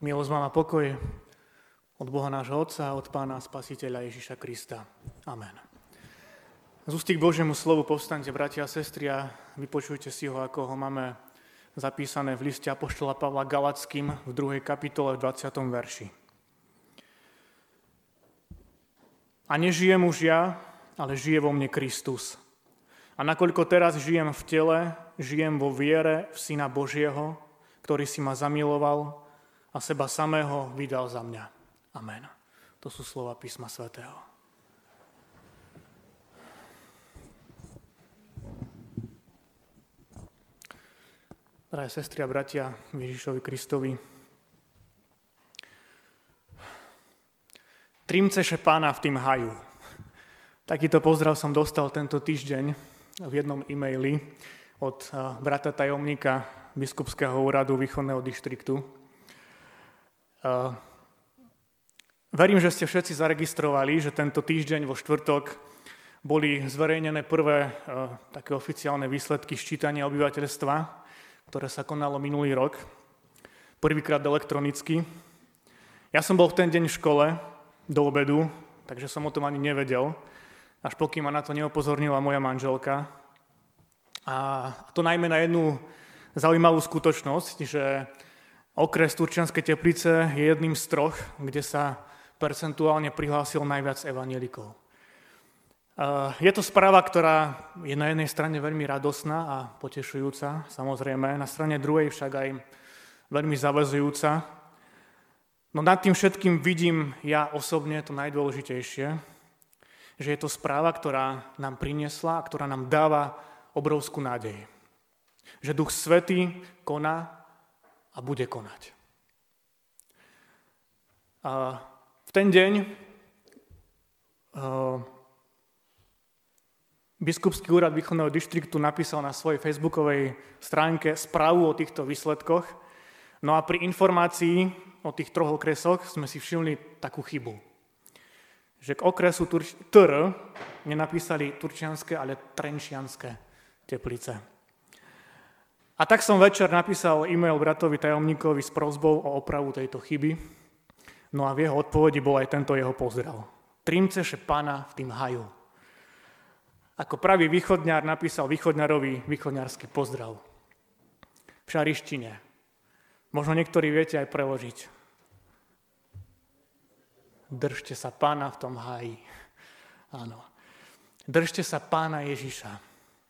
Milosť vám a pokoj od Boha nášho Otca, od Pána Spasiteľa Ježiša Krista. Amen. Z ústy k Božiemu slovu povstaňte, bratia a sestry, a vypočujte si ho, ako ho máme zapísané v liste apoštola Pavla Galackým v 2. kapitole v 20. verši. A nežijem už ja, ale žije vo mne Kristus. A nakoľko teraz žijem v tele, žijem vo viere v Syna Božieho, ktorý si ma zamiloval a seba samého vydal za mňa. Amen. To sú slova písma svätého. Drahé sestry a bratia Ježišovi Kristovi, Trimceše Pána v tým haju. Takýto pozdrav som dostal tento týždeň v jednom e-maili od brata tajomníka biskupského úradu východného dištriktu. Verím, že ste všetci zaregistrovali, že tento týždeň vo štvrtok boli zverejnené prvé také oficiálne výsledky sčítania obyvateľstva, ktoré sa konalo minulý rok, prvýkrát elektronicky. Ja som bol v ten deň v škole do obedu, takže som o tom ani nevedel, až pokým ma na to neupozornila moja manželka. A to najmä na jednu zaujímavú skutočnosť, že okres Turčianskej Teplice je jedným z troch, kde sa percentuálne prihlásil najviac evanjelikov. Je to správa, ktorá je na jednej strane veľmi radosná a potešujúca, samozrejme, na strane druhej však aj veľmi zaväzujúca. No nad tým všetkým vidím ja osobne to najdôležitejšie, že je to správa, ktorá nám priniesla a ktorá nám dáva obrovskú nádej. Že Duch Svätý koná a bude konať. A v ten deň biskupský úrad východného dištriktu napísal na svojej facebookovej stránke správu o týchto výsledkoch. No a pri informácii o tých troch okresoch sme si všimli takú chybu. Že k okresu nenapísali turčianske, ale trenčianske Teplice. A tak som večer napísal e-mail bratovi tajomníkovi s prosbou o opravu tejto chyby. No a v jeho odpovedi bol aj tento jeho pozdrav. Trimceše Pána v tým haju. Ako pravý východňar napísal východňarovi východňarský pozdrav. V šarištine. Možno niektorí viete aj preložiť. Držte sa Pána v tom háji. Áno. Držte sa Pána Ježiša.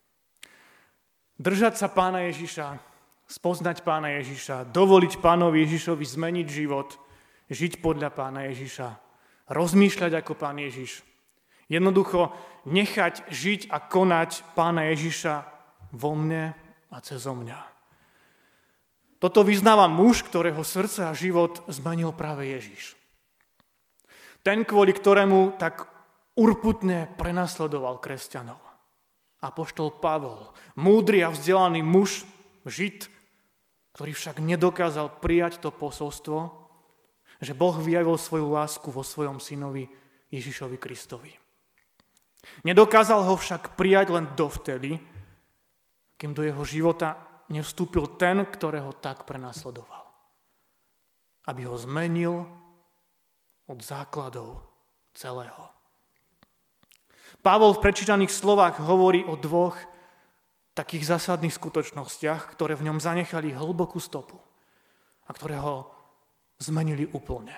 Držať sa Pána Ježiša, spoznať Pána Ježiša, dovoliť Pánovi Ježišovi zmeniť život, žiť podľa Pána Ježiša, rozmýšľať ako Pán Ježiš. Jednoducho nechať žiť a konať Pána Ježiša vo mne a cezo mňa. Toto vyznáva muž, ktorého srdce a život zmenil práve Ježiš. Ten, kvôli ktorému tak urputne prenasledoval kresťanov. Apoštol Pavol, múdry a vzdelaný muž, Žid, ktorý však nedokázal prijať to posolstvo, že Boh vyjavil svoju lásku vo svojom synovi Ježišovi Kristovi. Nedokázal ho však prijať len dovtedy, kým do jeho života nevstúpil ten, ktorého tak prenasledoval. Aby ho zmenil od základov celého. Pavol v prečítaných slovách hovorí o dvoch takých zásadných skutočnostiach, ktoré v ňom zanechali hlbokú stopu a ktoré ho zmenili úplne.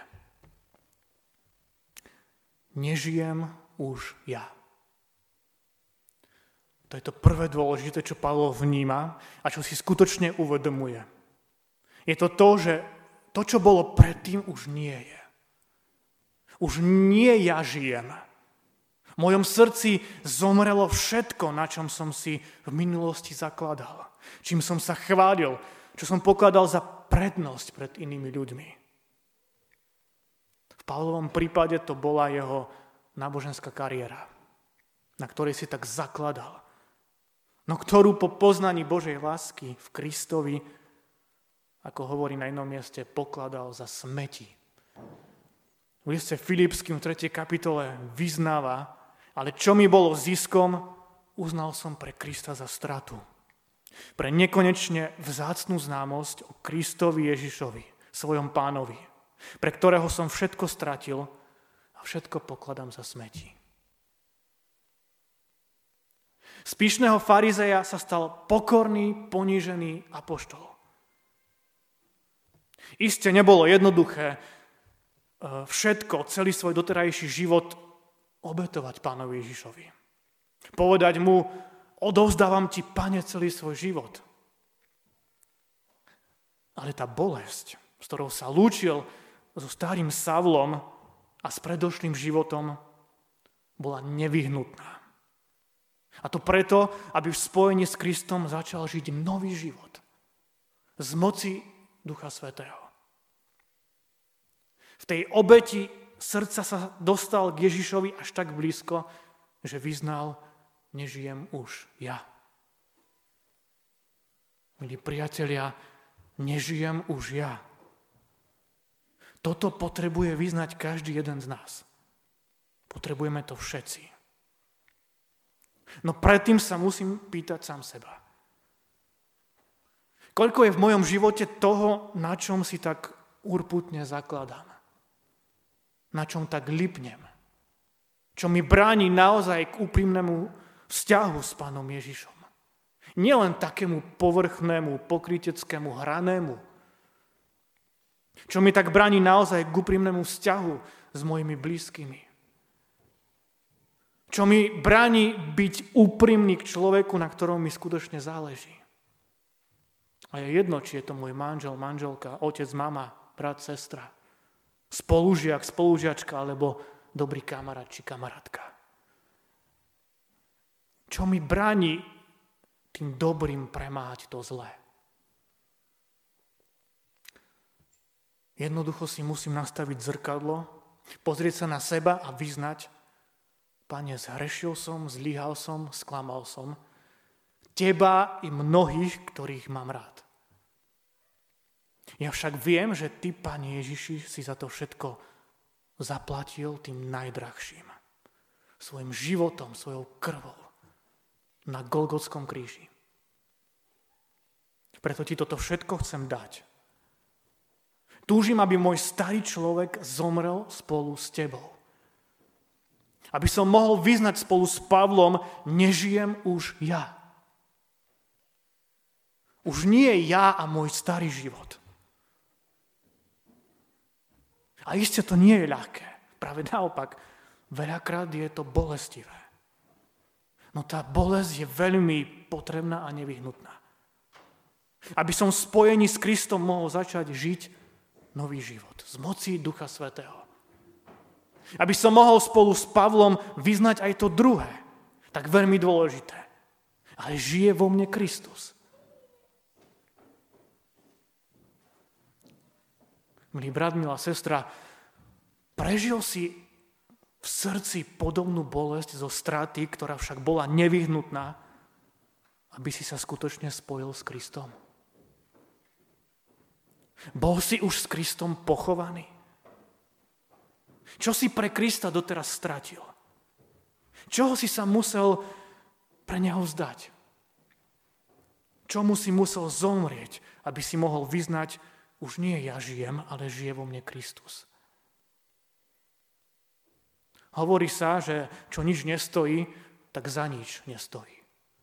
Nežijem už ja. To je to prvé dôležité, čo Pavol vníma a čo si skutočne uvedomuje. Je to to, že to, čo bolo predtým, už nie je. Už nie ja žijem. V mojom srdci zomrelo všetko, na čom som si v minulosti zakladal. Čím som sa chválil, čo som pokladal za prednosť pred inými ľuďmi. V Pavlovom prípade to bola jeho náboženská kariéra, na ktorej si tak zakladal. No ktorú po poznaní Božej lásky v Kristovi, ako hovorí na inom mieste, pokladal za smeti. V liste Filipským v 3. kapitole vyznáva: ale čo mi bolo ziskom, uznal som pre Krista za stratu. Pre nekonečne vzácnu známosť o Kristovi Ježišovi, svojom Pánovi, pre ktorého som všetko stratil a všetko pokladám za smeti. Z pyšného farizeja sa stal pokorný, ponížený apoštol. Iste nebolo jednoduché všetko, celý svoj doterajší život obetovať Pánovi Ježišovi. Povedať mu, odovzdávam ti, Pane, celý svoj život. Ale tá bolesť, s ktorou sa lúčil so starým Savlom a s predošlým životom, bola nevyhnutná. A to preto, aby v spojení s Kristom začal žiť nový život. Z moci Ducha Svätého. V tej obeti srdca sa dostal k Ježišovi až tak blízko, že vyznal, nežijem už ja. Milí priatelia, nežijem už ja. Toto potrebuje vyznať každý jeden z nás. Potrebujeme to všetci. No predtým sa musím pýtať sám seba. Koľko je v mojom živote toho, na čom si tak urputne zakladám? Na čom tak lipnem? Čo mi bráni naozaj k úprimnému vzťahu s Pánom Ježišom. Nielen takému povrchnému, pokryteckému, hranému. Čo mi tak bráni naozaj k úprimnému vzťahu s mojimi blízkymi. Čo mi bráni byť úprimný k človeku, na ktorom mi skutočne záleží. A je jedno, či je to môj manžel, manželka, otec, mama, brat, sestra, spolužiak, spolužiačka, alebo dobrý kamarát či kamarátka. Čo mi bráni tým dobrým premáhať to zlé? Jednoducho si musím nastaviť zrkadlo, pozrieť sa na seba a vyznať, Pane, zhrešil som, zlyhal som, sklamal som teba i mnohých, ktorých mám rád. Ja však viem, že ty, Pane Ježiši, si za to všetko zaplatil tým najdrahším. Svojim životom, svojou krvou na Golgotskom kríži. Preto ti toto všetko chcem dať. Túžim, aby môj starý človek zomrel spolu s tebou. Aby som mohol vyznať spolu s Pavlom, nežijem už ja. Už nie ja a môj starý život. A iste to nie je ľahké. Práve naopak, veľakrát je to bolestivé. No tá bolesť je veľmi potrebná a nevyhnutná. Aby som v spojení s Kristom mohol začať žiť nový život z moci Ducha Svätého. Aby som mohol spolu s Pavlom vyznať aj to druhé, tak veľmi dôležité. Ale žije vo mne Kristus. Milý brat, milá sestra, prežil si v srdci podobnú bolesť zo straty, ktorá však bola nevyhnutná, aby si sa skutočne spojil s Kristom. Bol si už s Kristom pochovaný? Čo si pre Krista doteraz stratil? Čoho si sa musel pre neho vzdať? Čomu si musel zomrieť, aby si mohol vyznať, už nie ja žijem, ale žije vo mne Kristus? Hovorí sa, že čo nič nestojí, tak za nič nestojí.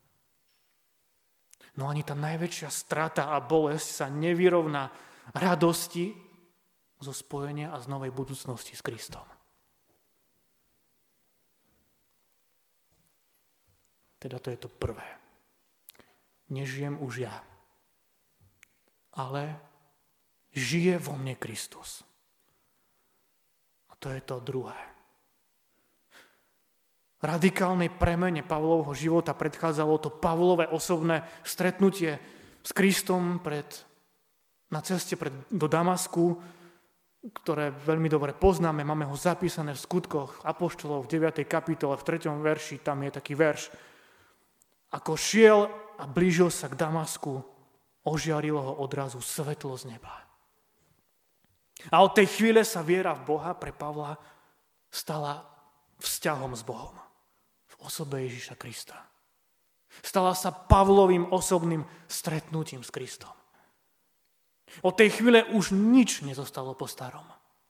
No ani tá najväčšia strata a bolesť sa nevyrovná radosti zo spojenia a z novej budúcnosti s Kristom. Teda to je to prvé. Nežijem už ja, ale žije vo mne Kristus. A to je to druhé. Radikálnej premene Pavlovho života predchádzalo to Pavlové osobné stretnutie s Kristom na ceste do Damasku, ktoré veľmi dobre poznáme. Máme ho zapísané v Skutkoch apoštolov v 9. kapitole, v 3. verši, tam je taký verš. Ako šiel a blížil sa k Damasku, ožiarilo ho odrazu svetlo z neba. A od tej chvíle sa viera v Boha pre Pavla stala vzťahom s Bohom. V osobe Ježiša Krista. Stala sa Pavlovým osobným stretnutím s Kristom. Od tej chvíle už nič nezostalo po starom.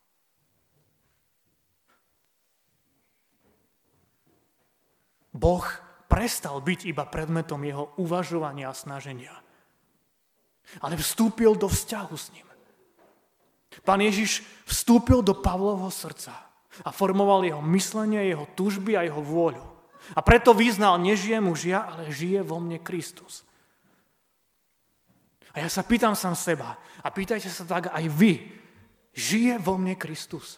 Boh prestal byť iba predmetom jeho uvažovania a snaženia, ale vstúpil do vzťahu s ním. Pán Ježiš vstúpil do Pavlovho srdca a formoval jeho myslenie, jeho túžby a jeho vôľu. A preto vyznal, nežijem už ja, ale žije vo mne Kristus. A ja sa pýtam sám seba, a pýtajte sa tak aj vy, žije vo mne Kristus?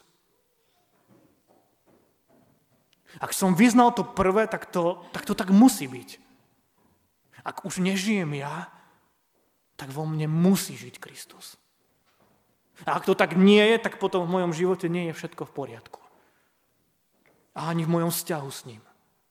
Ak som vyznal to prvé, tak to tak musí byť. Ak už nežijem ja, tak vo mne musí žiť Kristus. A ak to tak nie je, tak potom v mojom živote nie je všetko v poriadku. A ani v mojom vzťahu s ním.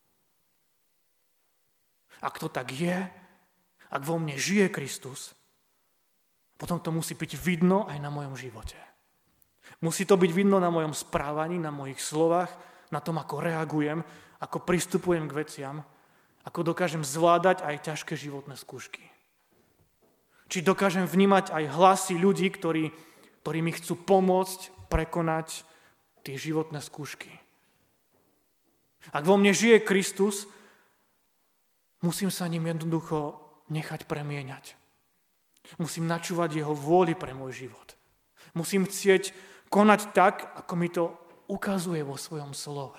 Ak to tak je, ak vo mne žije Kristus, potom to musí byť vidno aj na mojom živote. Musí to byť vidno na mojom správaní, na mojich slovách, na tom, ako reagujem, ako pristupujem k veciam, ako dokážem zvládať aj ťažké životné skúšky. Či dokážem vnímať aj hlasy ľudí, ktorí mi chcú pomôcť prekonať tie životné skúšky. Ak vo mne žije Kristus, musím sa ním jednoducho nechať premieňať. Musím načúvať jeho vôli pre môj život. Musím chcieť konať tak, ako mi to ukazuje vo svojom slove.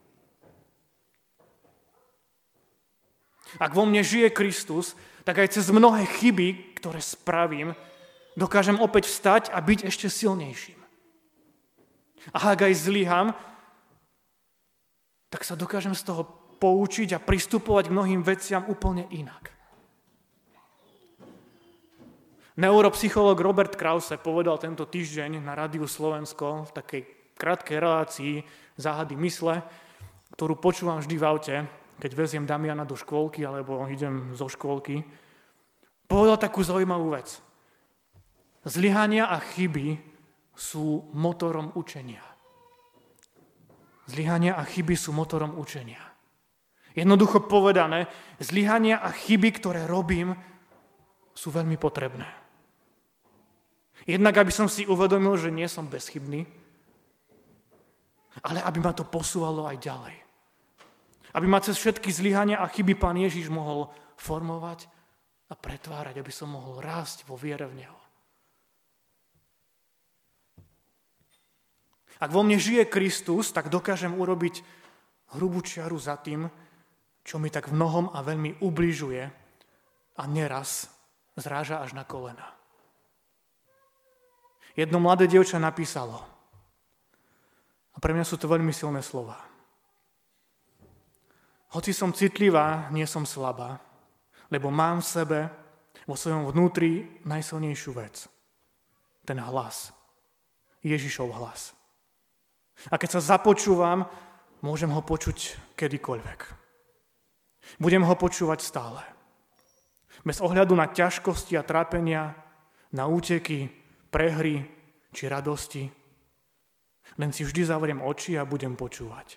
Ak vo mne žije Kristus, tak aj cez mnohé chyby, ktoré spravím, dokážem opäť vstať a byť ešte silnejším. A ak aj zlyham, tak sa dokážem z toho poučiť a pristupovať k mnohým veciam úplne inak. Neuropsychológ Robert Krause povedal tento týždeň na Rádiu Slovensko v takej krátkej relácii Záhady mysle, ktorú počúvam vždy v aute, keď veziem Damiana do škôlky alebo idem zo škôlky. Povedal takú zaujímavú vec. Zlyhania a chyby sú motorom učenia. Zlyhania a chyby sú motorom učenia. Jednoducho povedané, zlyhania a chyby, ktoré robím, sú veľmi potrebné. Jednak, aby som si uvedomil, že nie som bezchybný, ale aby ma to posúvalo aj ďalej. Aby ma cez všetky zlyhania a chyby Pán Ježiš mohol formovať a pretvárať, aby som mohol rásť vo viere v Neho. Ak vo mne žije Kristus, tak dokážem urobiť hrubú čiaru za tým, čo mi tak v mnohom a veľmi ubližuje a neraz zráža až na kolena. Jedno mladé dievča napísalo, a pre mňa sú to veľmi silné slova. Hoci som citlivá, nie som slabá, lebo mám v sebe, vo svojom vnútri najsilnejšiu vec. Ten hlas. Ježišov hlas. A keď sa započúvam, môžem ho počuť kedykoľvek. Budem ho počúvať stále. Bez ohľadu na ťažkosti a trápenia, na úteky, prehry či radosti. Len si vždy zavriem oči a budem počúvať.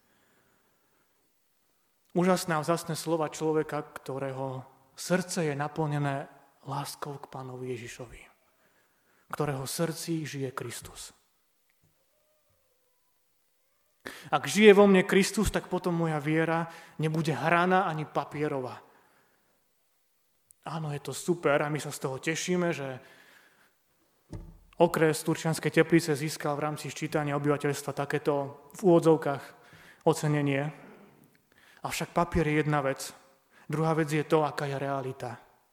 Úžasné a vzácne slova človeka, ktorého srdce je naplnené láskou k Pánovi Ježišovi. Ktorého srdci žije Kristus. Ak žije vo mne Kristus, tak potom moja viera nebude hraná ani papierová. Áno, je to super a my sa z toho tešíme, že okres Turčianskej Teplice získal v rámci sčítania obyvateľstva takéto v úvodzovkách ocenenie. Avšak papier je jedna vec. Druhá vec je to, aká je realita.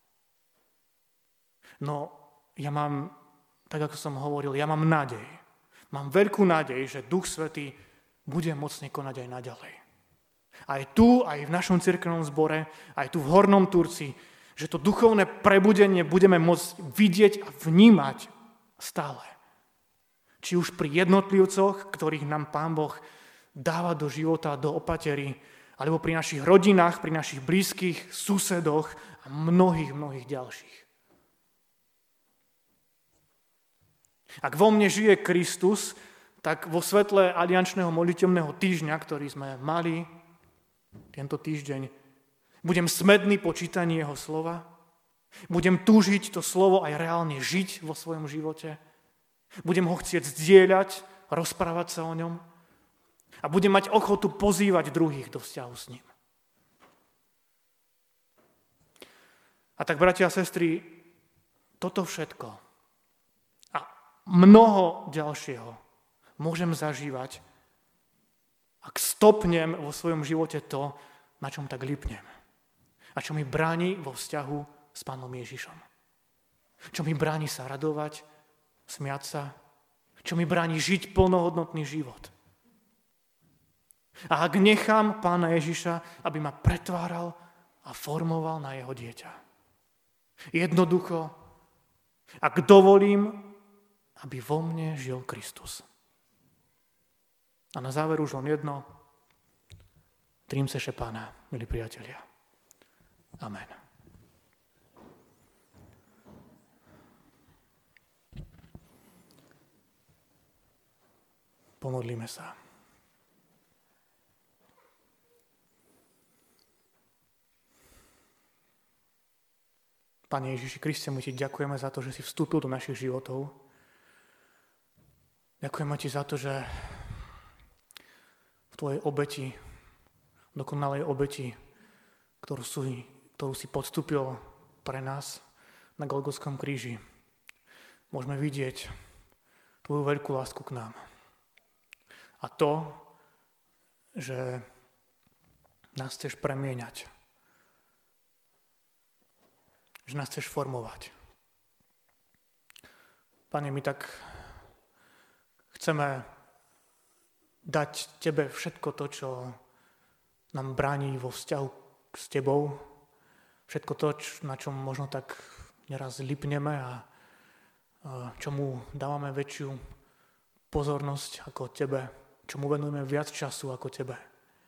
No, ja mám, tak ako som hovoril, ja mám nádej. Mám veľkú nádej, že Duch Svätý bude mocne konať aj naďalej. Aj tu, aj v našom cirkevnom zbore, aj tu v Hornom Turci, že to duchovné prebudenie budeme môcť vidieť a vnímať stále. Či už pri jednotlivcoch, ktorých nám Pán Boh dáva do života, do opatery, alebo pri našich rodinách, pri našich blízkych, susedoch a mnohých ďalších. Ak vo mne žije Kristus, tak vo svetle aliančného modlitebného týždňa, ktorý sme mali tento týždeň, budem smedný po čítaní jeho slova, Budem túžiť to slovo aj reálne žiť vo svojom živote. Budem ho chcieť zdieľať, rozprávať sa o ňom. A budem mať ochotu pozývať druhých do vzťahu s ním. A tak, bratia a sestry, toto všetko a mnoho ďalšieho môžem zažívať, ak stopnem vo svojom živote to, na čom tak lipnem. A čo mi bráni vo vzťahu s Pánom Ježišom. Čo mi bráni sa radovať, smiať sa, čo mi bráni žiť plnohodnotný život. A ak nechám Pána Ježiša, aby ma pretváral a formoval na jeho dieťa. Jednoducho, ak dovolím, aby vo mne žil Kristus. A na záver už len jedno. Trímce še Pána, milí priatelia. Amen. Pomodlíme sa. Pane Ježiši Kriste, my Ti ďakujeme za to, že si vstúpil do našich životov. Ďakujeme Ti za to, že v Tvojej obeti, dokonalej obeti, ktorú si podstúpil pre nás na Golgotskom kríži, môžeme vidieť Tvoju veľkú lásku k nám. A to, že nás chceš premieňať. Že nás chceš formovať. Pane, my tak chceme dať Tebe všetko to, čo nám bráni vo vzťahu s Tebou, všetko to, na čom možno tak neraz lipneme a čomu dávame väčšiu pozornosť ako Tebe, čomu venujeme viac času ako Tebe.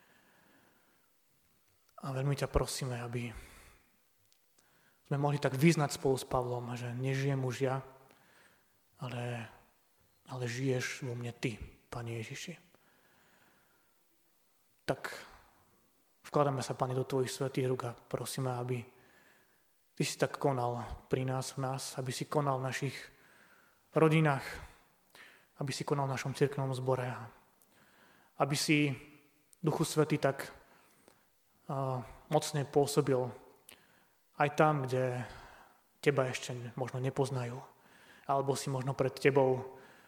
A veľmi ťa prosíme, aby sme mohli tak vyznať spolu s Pavlom, že nežijem už ja, ale žiješ vo mne Ty, Pane Ježiši. Tak vkladáme sa, Pane, do Tvojich svätých rúk a prosíme, aby Ty si tak konal pri nás, v nás, aby si konal v našich rodinách, aby si konal v našom cirkevnom zbore, aby si, Duchu Svätý, tak mocne pôsobil aj tam, kde Teba ešte možno nepoznajú, alebo si možno pred Tebou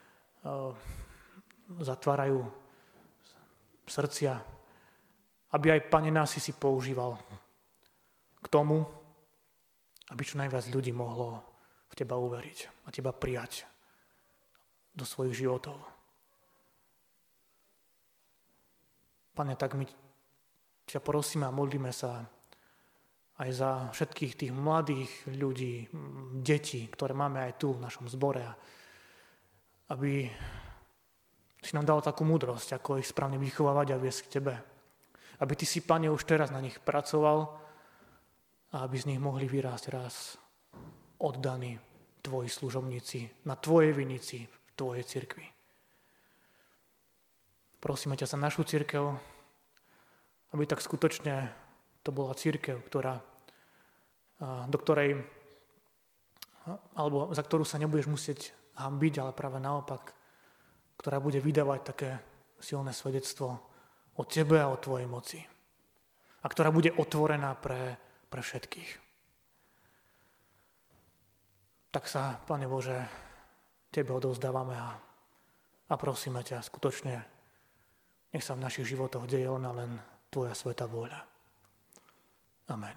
zatvárajú srdcia, aby aj, Pane, nás si používal k tomu, aby čo najviac ľudí mohlo v Teba uveriť a Teba prijať do svojich životov. Pane, tak my ťa prosíme a modlíme sa aj za všetkých tých mladých ľudí, detí, ktoré máme aj tu v našom zbore, aby si nám dal takú múdrosť, ako ich správne vychovávať a viesť k Tebe. Aby Ty si, Pane, už teraz na nich pracoval a aby z nich mohli vyrásť raz oddaní Tvoji služobníci na Tvojej vinici, v Tvojej cirkvi. Prosíme ťa za našu cirkev, aby tak skutočne to bola cirkev, do ktorej, alebo za ktorú sa nebudeš musieť hanbiť, ale práve naopak, ktorá bude vydávať také silné svedectvo o Tebe a o Tvojej moci. A ktorá bude otvorená pre všetkých. Tak sa, Pane Bože, Tebe odovzdávame a prosíme ťa skutočne, nech sa v našich životoch deje len Tvoja svätá vôľa. Amen.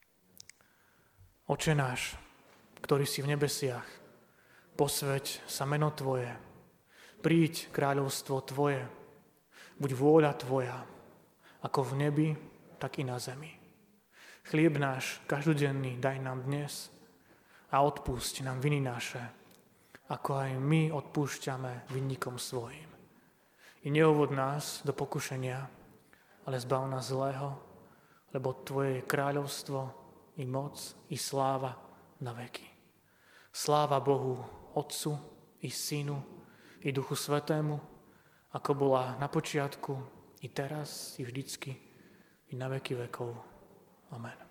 Oče náš, ktorý si v nebesiach, posväť sa meno Tvoje, príď kráľovstvo Tvoje, buď vôľa Tvoja, ako v nebi, tak i na zemi. Chlieb náš každodenný daj nám dnes a odpusť nám viny naše, ako aj my odpúšťame vinníkom svojim. I neuvod nás do pokušenia, ale zbav nás zlého, lebo Tvoje je kráľovstvo, i moc, i sláva na veky. Sláva Bohu, Otcu, i Synu, i Duchu Svätému, ako bola na počiatku, i teraz, i vždycky, i na veky vekov. Amen.